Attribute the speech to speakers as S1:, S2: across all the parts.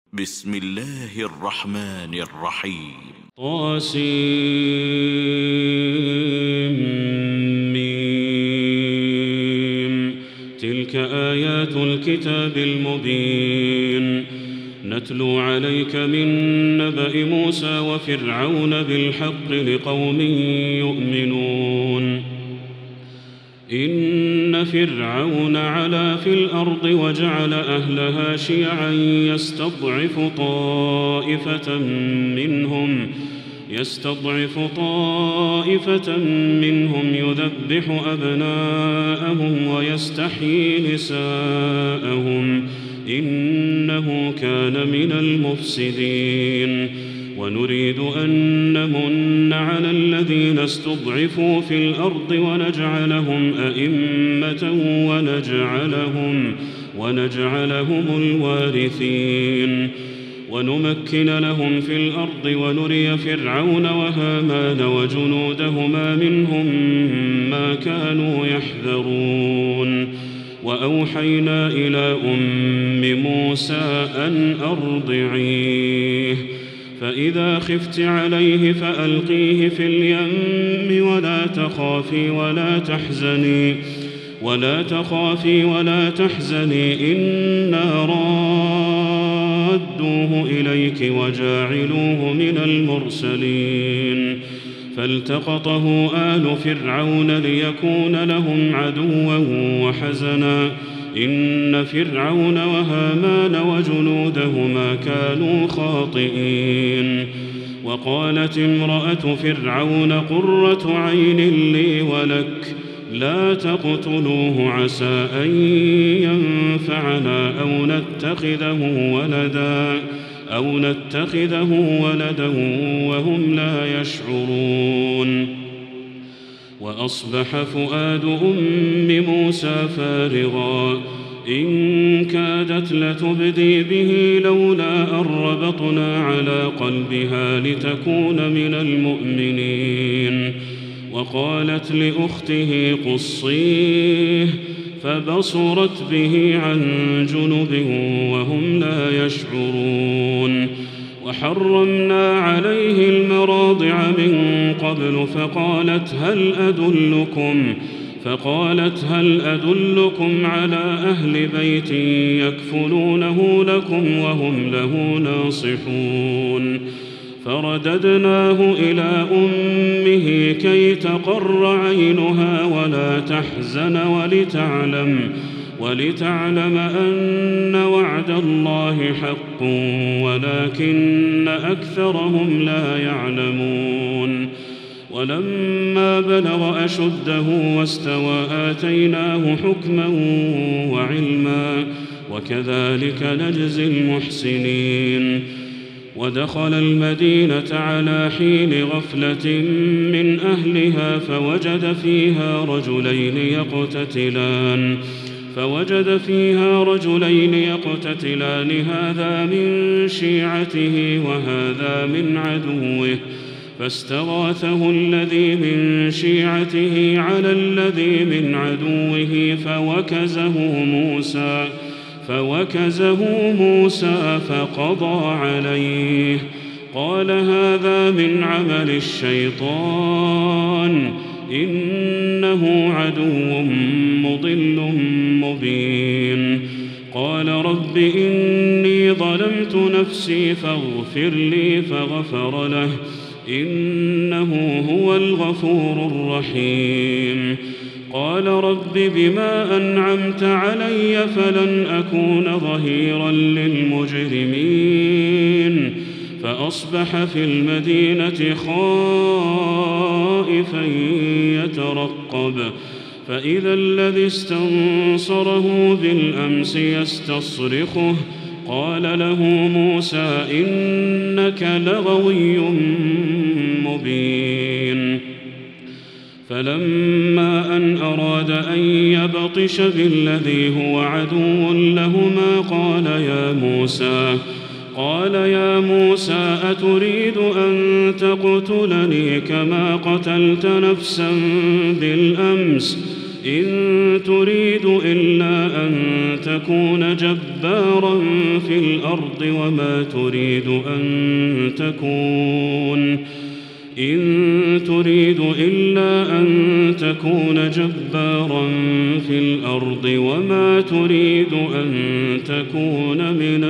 S1: بسم الله الرحمن الرحيم
S2: طاسيم. تلك آيات الكتاب المبين نتلو عليك من نبأ موسى وفرعون بالحق لقوم يؤمنون. إن فرعون علا في الأرض وجعل أهلها شيعا يستضعف طائفة منهم يذبح أبناءهم ويستحيي نساءهم إنه كان من المفسدين. ونريد أن نمن على الذين استضعفوا في الأرض ونجعلهم أئمة ونجعلهم الوارثين. ونمكن لهم في الأرض ونري فرعون وهامان وجنودهما منهم ما كانوا يحذرون. وأوحينا إلى أم موسى أن أرضعيه فإذا خفت عليه فألقيه في اليم ولا تخافي ولا تحزني إنا رادوه إليك وجاعلوه من المرسلين. فالتقطه آل فرعون ليكون لهم عدوا وحزنا إن فرعون وهامان وجنودهما كانوا خاطئين. وقالت امرأة فرعون قرة عين لي ولك لا تقتلوه عسى أن ينفعنا أو نتخذه ولدا وهم لا يشعرون. وأصبح فؤاد أم موسى فارغا إن كادت لتبدي به لولا أن ربطنا على قلبها لتكون من المؤمنين. وقالت لأخته قصيه فبصرت به عن جنب وهم لا يشعرون. وحرمنا عليه المراضع من قبل فقالت هل أدلكم على أهل بيت يكفلونه لكم وهم له ناصحون. فرددناه إلى أمه كي تقر عينها ولا تحزن ولتعلم أن وعد الله حق ولكن أكثرهم لا يعلمون. ولما بلغ أشده واستوى آتيناه حكما وعلما وكذلك نجزي المحسنين. ودخل المدينة على حين غفلة من أهلها فوجد فيها رجلين يقتتلان هذا من شيعته وهذا من عدوه فاستغاثه الذي من شيعته على الذي من عدوه فوكزه موسى فقضى عليه قال هذا من عمل الشيطان إنه عدو مضل مبين. قال رب إني ظلمت نفسي فاغفر لي فغفر له إنه هو الغفور الرحيم. قال رب بما أنعمت علي فلن أكون ظهيرا للمجرمين. فأصبح في المدينة خائفا يترقب فإذا الذي استنصره بالأمس يستصرخه قال له موسى إنك لغوي مبين. فلما أن أراد أن يبطش بالذي هو عدو لهما قال يا موسى أتريد أن تقتلني كما قتلت نفسا بالأمس إن تريد إلا أن تكون جبارا في الأرض وما تريد أن تكون من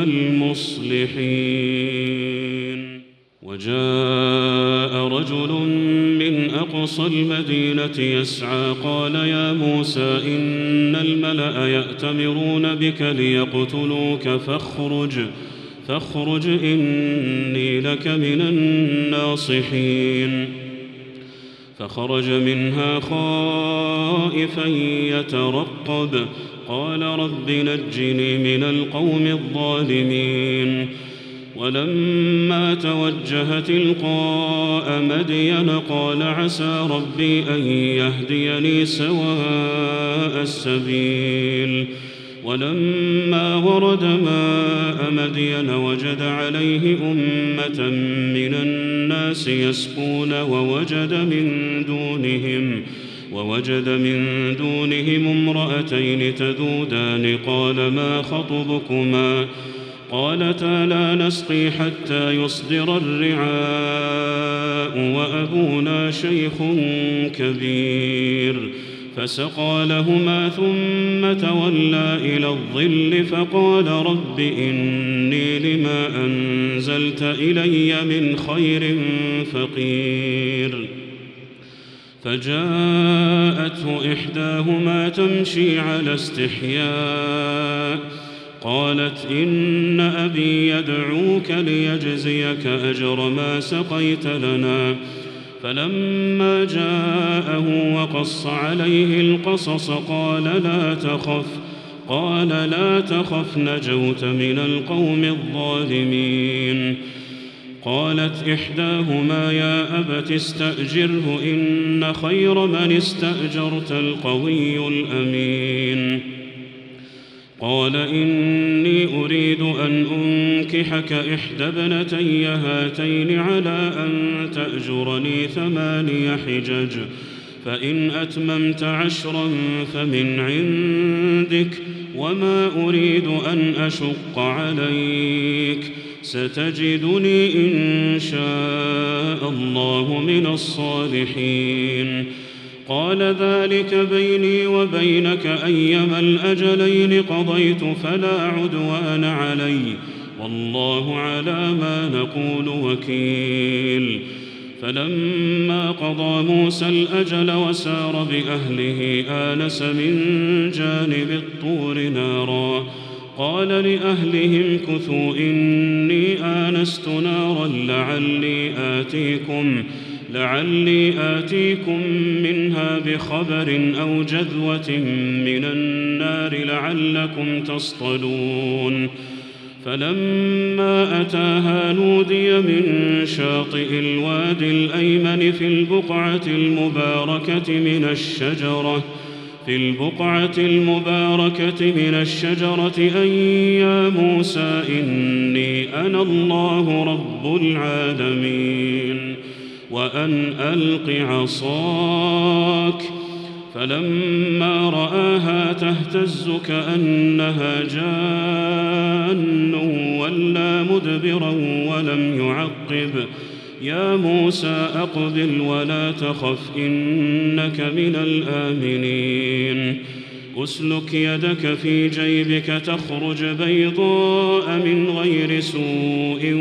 S2: المصلحين. وجاء رجل من أقصى المدينة يسعى قال يا موسى إن الملأ يأتمرون بك ليقتلوك فاخرج إني لك من الناصحين. فخرج منها خائفا يترقب قال رب نجني من القوم الظالمين. ولما توجه تلقاء مدين قال عسى ربي أن يهديني سواء السبيل. ولما ورد ماء مدين وجد عليه أمة من الناس يسقون ووجد من دونهم امرأتين تذودان قال ما خطبكما قالتا لا نسقي حتى يصدر الرعاء وأبونا شيخ كبير. فسقى لهما ثم تولى إلى الظل فقال رب إني لما أنزلت إلي من خير فقير. فجاءته إحداهما تمشي على استحياء قالت إن أبي يدعوك ليجزيك أجر ما سقيت لنا. فلما جاءه وقص عليه القصص قال لا تخف نجوت من القوم الظالمين. قالت إحداهما يا أبت استأجره إن خير من استأجرت القوي الأمين. قال إني أريد أن أنكحك إحدى ابنتي هاتين على أن تأجرني 8 حجج فإن أتممت 10 فمن عندك وما أريد أن أشق عليك ستجدني إن شاء الله من الصالحين. قال ذلك بيني وبينك أيما الأجلين قضيت فلا عدوان علي والله على ما نقول وكيل. فلما قضى موسى الأجل وسار بأهله آنس من جانب الطور نارا قال لأهلهم كثوا إني آنست نارا لعلي آتيكم منها بخبر أو جذوة من النار لعلكم تصطلون. فلما أتاها نودي من شاطئ الوادي الأيمن في البقعة المباركة من الشجرة أن يا موسى إني أنا الله رب العالمين وأن ألق عصاك. فلما رآها تهتز كأنها جان ولا مدبرا ولم يعقب يا موسى أقبل ولا تخف إنك من الآمنين. أسلك يدك في جيبك تخرج بيضاء من غير سوء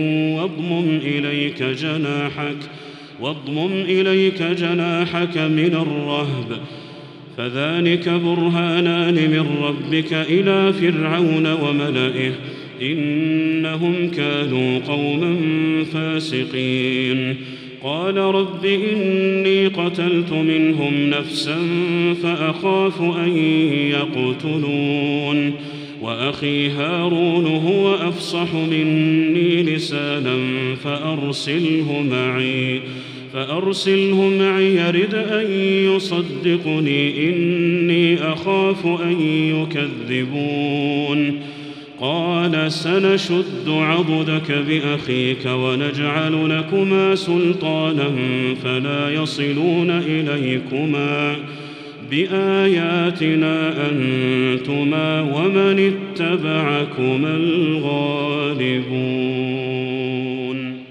S2: واضمم إليك جناحك من الرهب فذلك برهانان من ربك إلى فرعون وملئه إنهم كانوا قوما فاسقين. قال رب إني قتلت منهم نفسا فأخاف أن يقتلون وأخي هارون هو أفصح مني لسانا فأرسله معي يرد أن يصدقني إني أخاف أن يكذبون. قال سنشد عضدك بأخيك ونجعل لكما سلطانا فلا يصلون إليكما بآياتنا أنتما ومن اتبعكما الغالبون.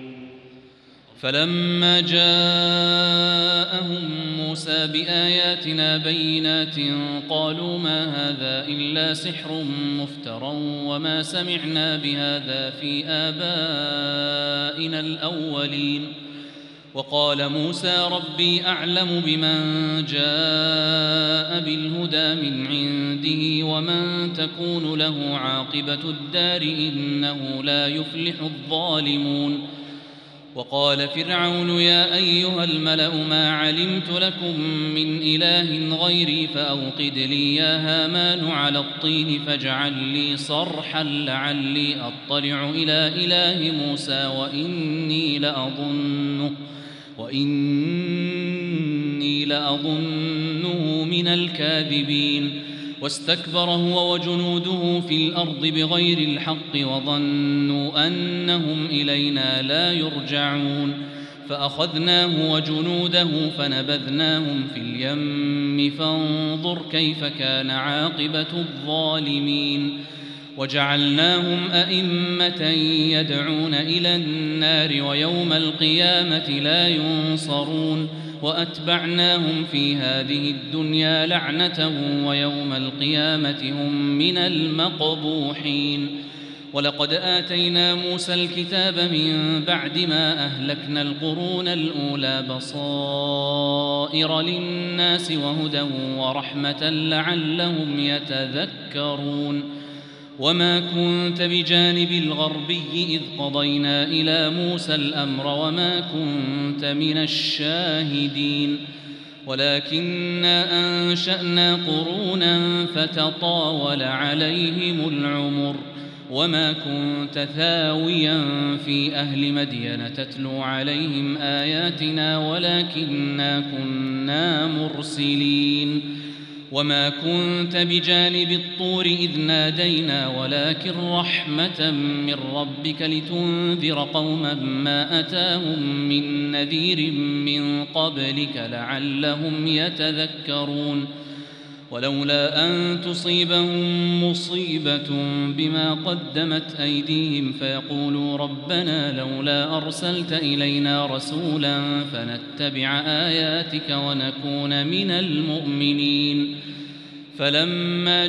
S3: فلما جاءهم موسى بآياتنا بينات قالوا ما هذا إلا سحر مفترى وما سمعنا بهذا في آبائنا الأولين. وقال موسى ربي أعلم بمن جاء بالهدى من عنده ومن تكون له عاقبة الدار إنه لا يفلح الظالمون. وقال فرعون يا أيها الملأ ما علمت لكم من إله غيري فأوقد لي يا هامان على الطين فاجعل لي صرحا لعلي أطلع إلى إله موسى وإني لأظنه من الكاذبين. واستكبر هو وجنوده في الأرض بغير الحق وظنوا أنهم إلينا لا يرجعون. فأخذناه وجنوده فنبذناهم في اليم فانظر كيف كان عاقبة الظالمين. وجعلناهم أئمة يدعون إلى النار ويوم القيامة لا ينصرون. وأتبعناهم في هذه الدنيا لعنة ويوم القيامة هم من المقبوحين. ولقد آتينا موسى الكتاب من بعد ما أهلكنا القرون الأولى بصائر للناس وهدى ورحمة لعلهم يتذكرون. وما كنت بجانب الغربي إذ قضينا إلى موسى الأمر وما كنت من الشاهدين ولكننا أنشأنا قرونا فتطاول عليهم العمر. وما كنت ثاويا في أهل مدين تتلو عليهم آياتنا ولكننا كنا مرسلين. وما كنت بجانب الطور إذ نادينا ولكن رحمة من ربك لتنذر قوما ما أتاهم من نذير من قبلك لعلهم يتذكرون. ولولا أن تصيبهم مصيبة بما قدمت أيديهم فيقولوا ربنا لولا أرسلت إلينا رسولا فنتبع آياتك ونكون من المؤمنين. فلما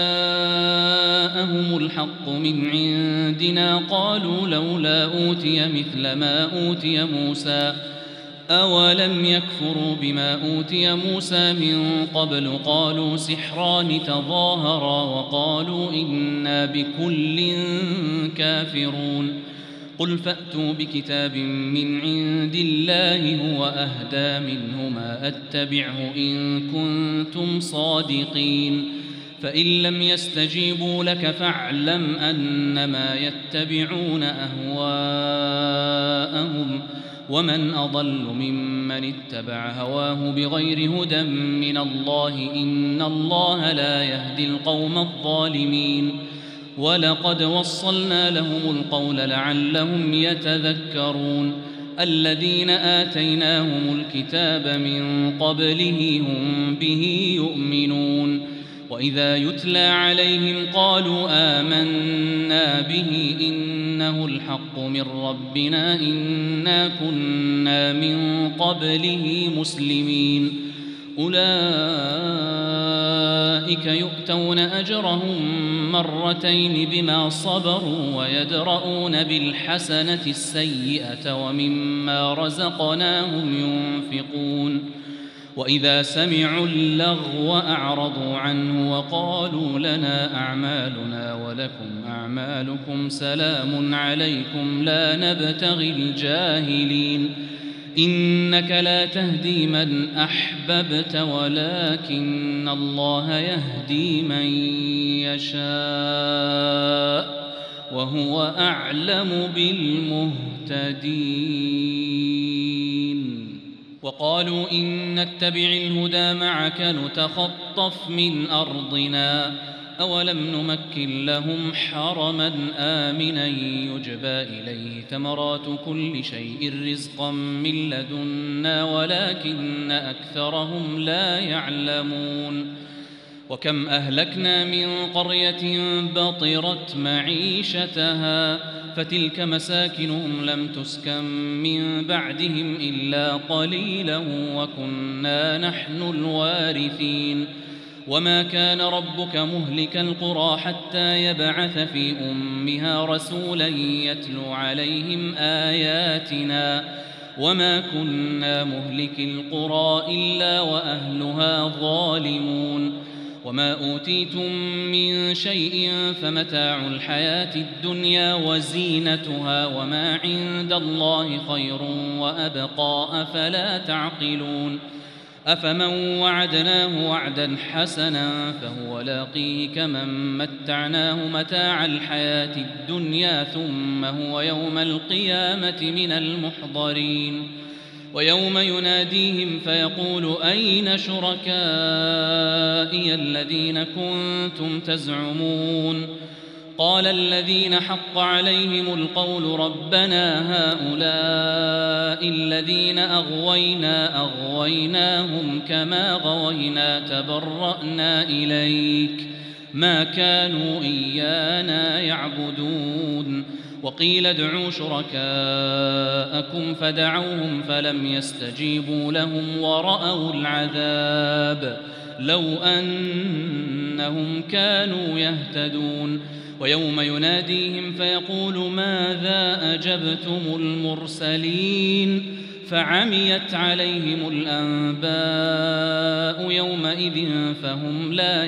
S3: جاءهم الحق من عندنا قالوا لولا أوتي مثل ما أوتي موسى أولم يكفروا بما أوتي موسى من قبل قالوا سحران تظاهرا وقالوا إنا بكل كافرون. قل فأتوا بكتاب من عند الله هو أهدى منهما أتبعه إن كنتم صادقين. فإن لم يستجيبوا لك فاعلم أنما يتبعون أهواءهم ومن أضل ممن اتبع هواه بغير هدى من الله إن الله لا يهدي القوم الظالمين. ولقد وصلنا لهم القول لعلهم يتذكرون. الذين آتيناهم الكتاب من قبله هم به يؤمنون. وإذا يتلى عليهم قالوا آمنا به إنه الحق من ربنا إنا كنا من قبله مسلمين. أولئك يؤتون أجرهم مرتين بما صبروا ويدرؤون بالحسنة السيئة ومما رزقناهم ينفقون. وإذا سمعوا اللغو أعرضوا عنه وقالوا لنا أعمالنا ولكم أعمالكم سلام عليكم لا نبتغي الجاهلين. إنك لا تهدي من أحببت ولكن الله يهدي من يشاء وهو أعلم بالمهتدين. وقالوا إن نتبع الهدى معك نتخطف من أرضنا أولم نمكن لهم حرما آمنا يجبى إليه ثمرات كل شيء رزقا من لدنا ولكن أكثرهم لا يعلمون وكم أهلكنا من قرية بطرت معيشتها فتلك مساكنهم لم تسكن من بعدهم إلا قليلا وكنا نحن الوارثين وما كان ربك مهلك القرى حتى يبعث في أمها رسولا يتلو عليهم آياتنا وما كنا مهلك القرى إلا وأهلها ظالمون وما أوتيتم من شيء فمتاع الحياة الدنيا وزينتها وما عند الله خير وأبقى أفلا تعقلون أفمن وعدناه وعدا حسنا فهو لاقيه كمن متعناه متاع الحياة الدنيا ثم هو يوم القيامة من المحضرين ويوم يناديهم فيقول أين شركائي الذين كنتم تزعمون قال الذين حق عليهم القول ربنا هؤلاء الذين أغويناهم كما غوينا تبرأنا إليك ما كانوا إيانا يعبدون وقيل ادعوا شركاءكم فدعوهم فلم يستجيبوا لهم ورأوا العذاب لو أنهم كانوا يهتدون ويوم يناديهم فيقول ماذا أجبتم المرسلين فعميت عليهم الأنباء يومئذ فهم لا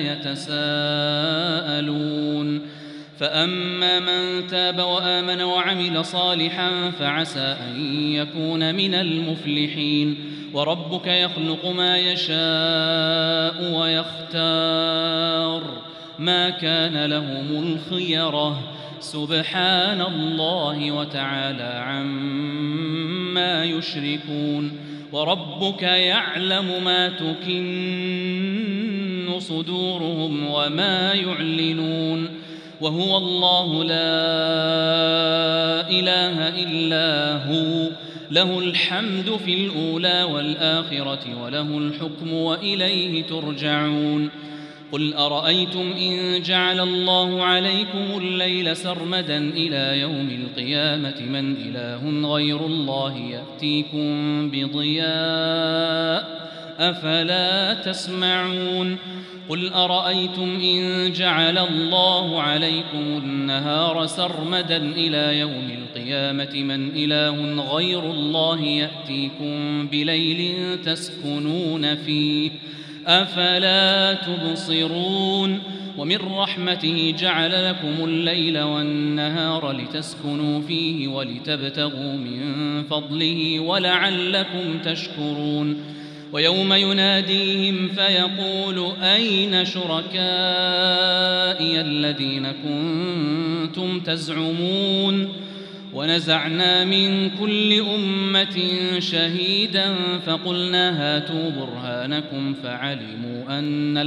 S3: يتساءلون فأما من تاب وآمن وعمل صالحا فعسى أن يكون من المفلحين وربك يخلق ما يشاء ويختار ما كان لهم الخيرة سبحان الله وتعالى عما يشركون وربك يعلم ما تكن صدورهم وما يعلنون وهو الله لا إله إلا هو له الحمد في الأولى والآخرة وله الحكم وإليه ترجعون قل أرأيتم إن جعل الله عليكم الليل سرمدا إلى يوم القيامة من إله غير الله يأتيكم بضياء أفلا تسمعون قل أرأيتم إن جعل الله عليكم النهار سرمدا إلى يوم القيامة من إله غير الله يأتيكم بليل تسكنون فيه أفلا تبصرون ومن رحمته جعل لكم الليل والنهار لتسكنوا فيه ولتبتغوا من فضله ولعلكم تشكرون ويوم يناديهم فيقول أين شركائي الذين كنتم تزعمون ونزعنا من كل أمة شهيدا فقلنا هاتوا برهانكم فعلموا أن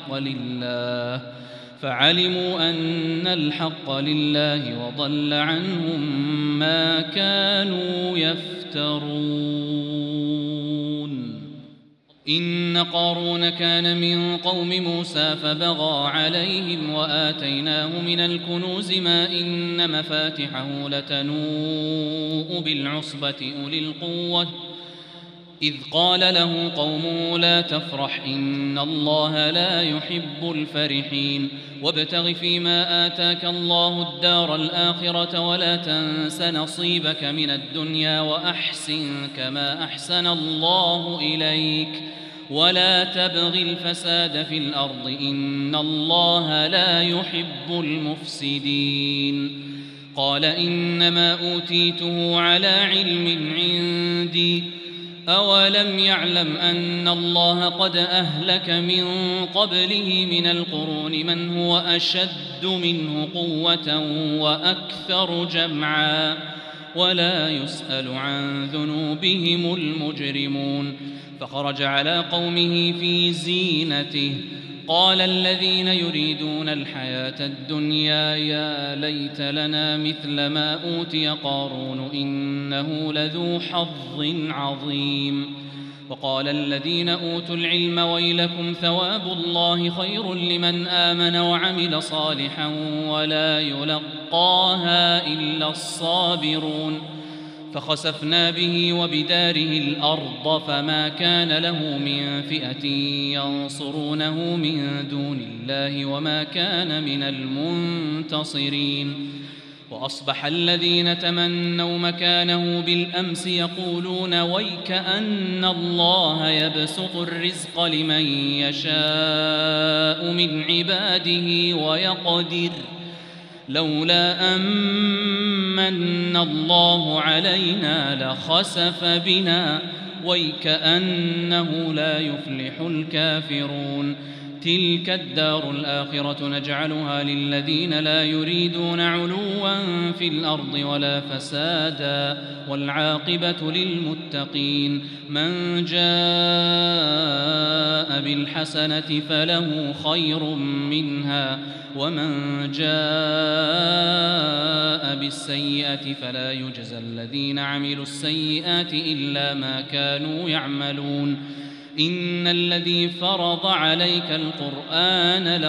S3: الحق لله وضل عنهم ما كانوا يفترون إن قارون كان من قوم موسى فبغى عليهم وآتيناه من الكنوز ما إن مفاتحه لتنوء بالعصبة أولي القوة إذ قال له قومه لا تفرح إن الله لا يحب الفرحين وابتغ فيما آتاك الله الدار الآخرة ولا تنس نصيبك من الدنيا وأحسن كما أحسن الله إليك ولا تبغ الفساد في الأرض إن الله لا يحب المفسدين قال إنما أوتيته على علم عندي أولم يعلم أن الله قد أهلك من قبله من القرون من هو أشد منه قوة وأكثر جمعا ولا يسأل عن ذنوبهم المجرمون فخرج على قومه في زينته قال الذين يريدون الحياة الدنيا يا ليت لنا مثل ما أوتي قارون إنه لذو حظ عظيم وقال الذين أوتوا العلم ويلكم ثواب الله خير لمن آمن وعمل صالحا ولا يلقاها إلا الصابرون فخسفنا به وبداره الأرض فما كان له من فئة ينصرونه من دون الله وما كان من المنتصرين وأصبح الذين تمنوا مكانه بالأمس يقولون ويكأن الله يبسط الرزق لمن يشاء من عباده ويقدر لولا أمن الله علينا لخسف بنا ويكأنه لا يفلح الكافرون تلك الدار الآخرة نجعلها للذين لا يريدون علوا في الأرض ولا فسادا والعاقبة للمتقين من جاء بالحسنة فله خير منها ومن جاء بالسيئة فلا يجزى الذين عملوا السيئات إلا ما كانوا يعملون إن الذي فرض عليك القرآن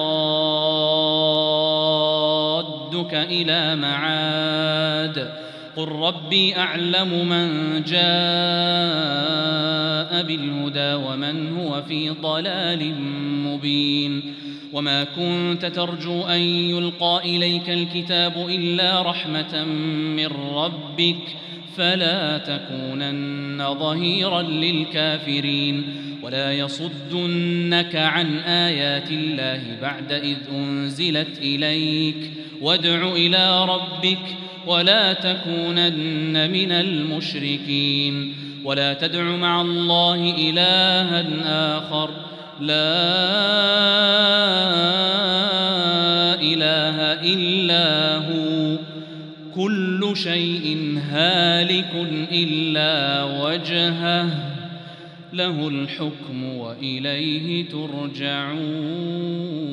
S3: لرادك إلى معاد قل ربي أعلم من جاء بالهدى ومن هو في ضلال مبين وما كنت ترجو أن يلقى إليك الكتاب إلا رحمة من ربك فلا تكونن ظهيرا للكافرين ولا يصدنك عن آيات الله بعد إذ أنزلت إليك وادع إلى ربك ولا تكونن من المشركين ولا تدع مع الله إلها آخر لا إله إلا هو كل شيء هالك إلا وجهه له الحكم وإليه ترجعون